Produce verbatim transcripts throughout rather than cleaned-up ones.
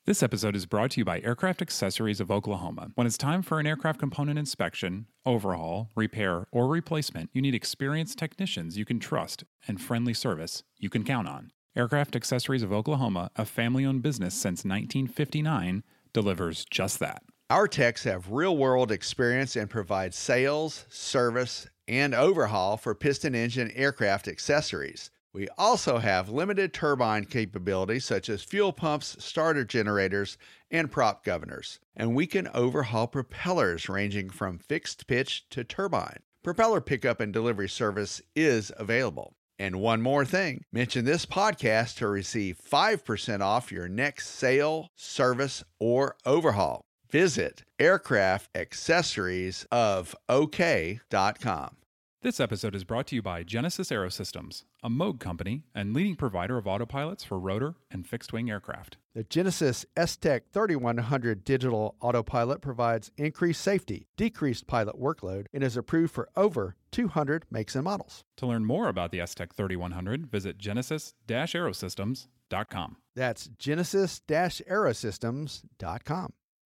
This episode is brought to you by Aircraft Accessories of Oklahoma. When it's time for an aircraft component inspection, overhaul, repair, or replacement, you need experienced technicians you can trust and friendly service you can count on. Aircraft Accessories of Oklahoma, a family-owned business since nineteen fifty-nine, delivers just that. Our techs have real-world experience and provide sales, service, and overhaul for piston engine aircraft accessories. We also have limited turbine capabilities such as fuel pumps, starter generators, and prop governors. And we can overhaul propellers ranging from fixed pitch to turbine. Propeller pickup and delivery service is available. And one more thing, mention this podcast to receive five percent off your next sale, service, or overhaul. Visit aircraft accessories of O K dot com. This episode is brought to you by Genesis Aerosystems, a Moog company and leading provider of autopilots for rotor and fixed-wing aircraft. The Genesis S-Tech thirty-one hundred digital autopilot provides increased safety, decreased pilot workload, and is approved for over two hundred makes and models. To learn more about the S-Tech thirty-one hundred, visit genesis dash aerosystems dot com. That's genesis dash aerosystems dot com.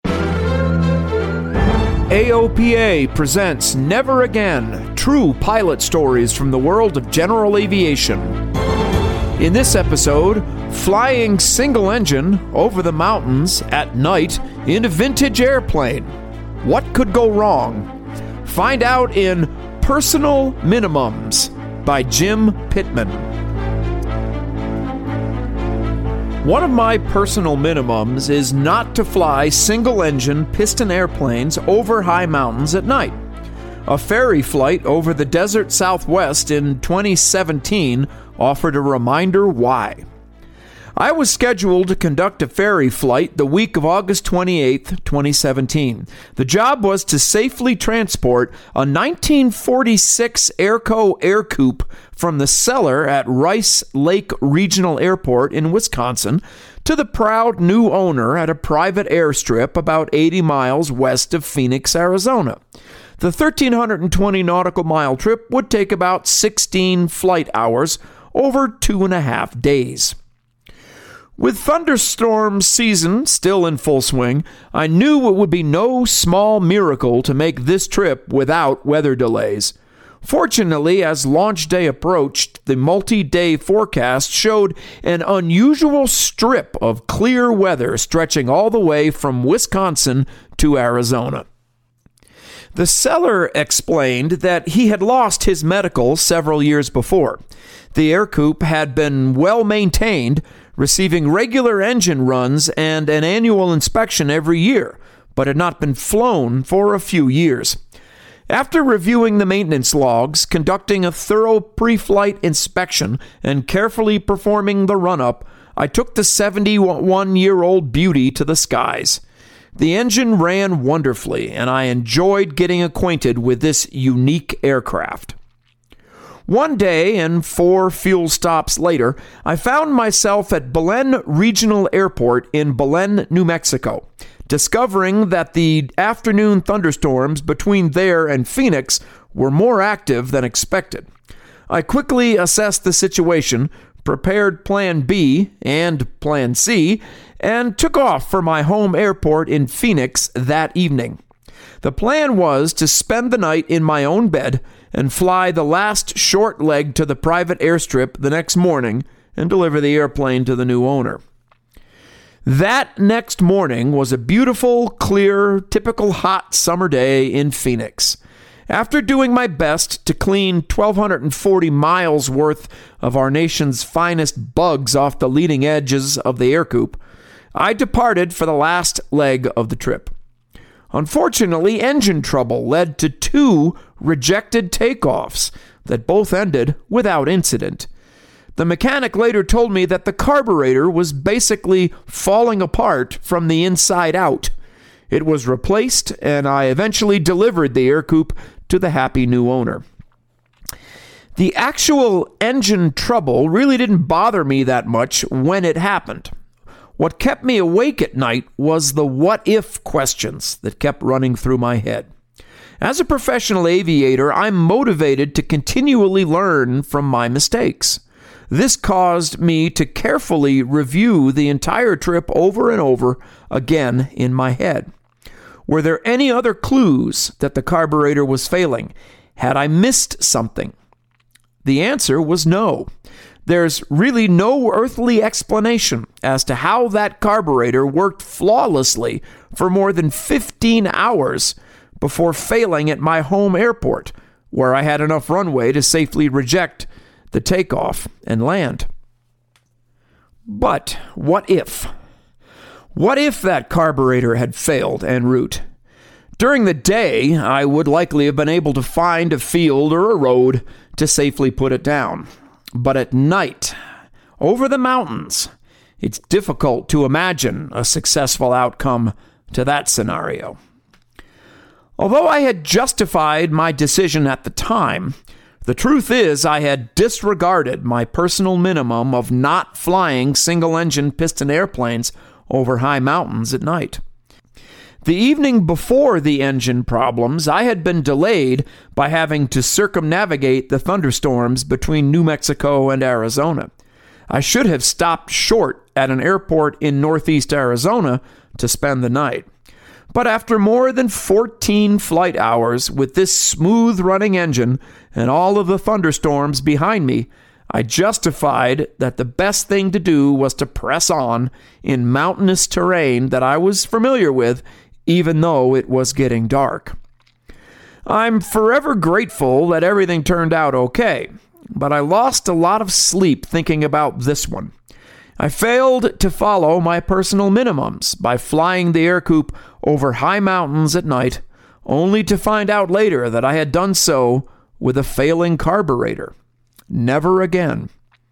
A O P A presents Never Again, true pilot stories from the world of general aviation. In this episode, flying single engine over the mountains at night in a vintage airplane. What could go wrong? Find out in Personal Minimums by Jim Pittman. One of my personal minimums is not to fly single-engine piston airplanes over high mountains at night. A ferry flight over the desert Southwest in twenty seventeen offered a reminder why. I was scheduled to conduct a ferry flight the week of August twenty-eighth, twenty seventeen. The job was to safely transport a nineteen forty-six Airco Air Coupe from the cellar at Rice Lake Regional Airport in Wisconsin to the proud new owner at a private airstrip about eighty miles west of Phoenix, Arizona. The one thousand three hundred twenty nautical mile trip would take about sixteen flight hours over two and a half days. With thunderstorm season still in full swing, I knew it would be no small miracle to make this trip without weather delays. Fortunately, as launch day approached, the multi-day forecast showed an unusual strip of clear weather stretching all the way from Wisconsin to Arizona. The seller explained that he had lost his medical several years before. The Air Coupe had been well maintained, receiving regular engine runs and an annual inspection every year, but had not been flown for a few years. After reviewing the maintenance logs, conducting a thorough pre-flight inspection, and carefully performing the run-up, I took the seventy-one-year-old beauty to the skies. The engine ran wonderfully, and I enjoyed getting acquainted with this unique aircraft. One day, and four fuel stops later, I found myself at Belen Regional Airport in Belen, New Mexico, discovering that the afternoon thunderstorms between there and Phoenix were more active than expected. I quickly assessed the situation, prepared Plan B and Plan C, and took off for my home airport in Phoenix that evening. The plan was to spend the night in my own bed and fly the last short leg to the private airstrip the next morning and deliver the airplane to the new owner. That next morning was a beautiful, clear, typical hot summer day in Phoenix. After doing my best to clean one thousand two hundred forty miles worth of our nation's finest bugs off the leading edges of the Air Coupe, I departed for the last leg of the trip. Unfortunately, engine trouble led to two rejected takeoffs that both ended without incident. The mechanic later told me that the carburetor was basically falling apart from the inside out. It was replaced, and I eventually delivered the Air Coupe to the happy new owner. The actual engine trouble really didn't bother me that much when it happened. What kept me awake at night was the what-if questions that kept running through my head. As a professional aviator, I'm motivated to continually learn from my mistakes. This caused me to carefully review the entire trip over and over again in my head. Were there any other clues that the carburetor was failing? Had I missed something? The answer was no. There's really no earthly explanation as to how that carburetor worked flawlessly for more than fifteen hours before failing at my home airport, where I had enough runway to safely reject the takeoff and land. But what if? What if that carburetor had failed en route? During the day, I would likely have been able to find a field or a road to safely put it down. But at night, over the mountains, it's difficult to imagine a successful outcome to that scenario. Although I had justified my decision at the time, the truth is I had disregarded my personal minimum of not flying single-engine piston airplanes over high mountains at night. The evening before the engine problems, I had been delayed by having to circumnavigate the thunderstorms between New Mexico and Arizona. I should have stopped short at an airport in northeast Arizona to spend the night. But after more than fourteen flight hours with this smooth-running engine and all of the thunderstorms behind me, I justified that the best thing to do was to press on in mountainous terrain that I was familiar with, even though it was getting dark. I'm forever grateful that everything turned out okay, but I lost a lot of sleep thinking about this one. I failed to follow my personal minimums by flying the Ercoupe over high mountains at night, only to find out later that I had done so with a failing carburetor. Never again.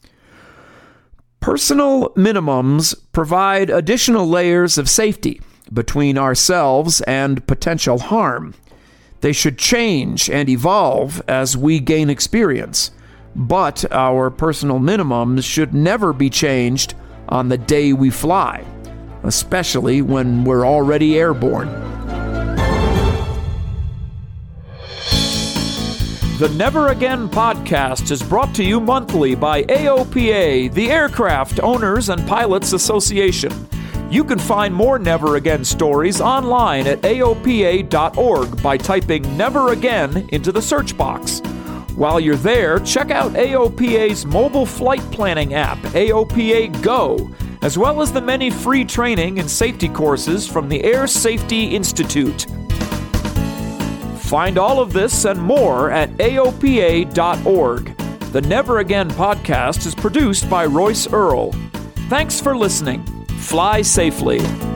Personal minimums provide additional layers of safety between ourselves and potential harm. They should change and evolve as we gain experience, but our personal minimums should never be changed on the day we fly, especially when we're already airborne. The Never Again podcast is brought to you monthly by A O P A, the Aircraft Owners and Pilots Association. You can find more Never Again stories online at A O P A dot org by typing Never Again into the search box. While you're there, check out A O P A's mobile flight planning app, A O P A Go, as well as the many free training and safety courses from the Air Safety Institute. Find all of this and more at A O P A dot org. The Never Again podcast is produced by Royce Earl. Thanks for listening. Fly safely.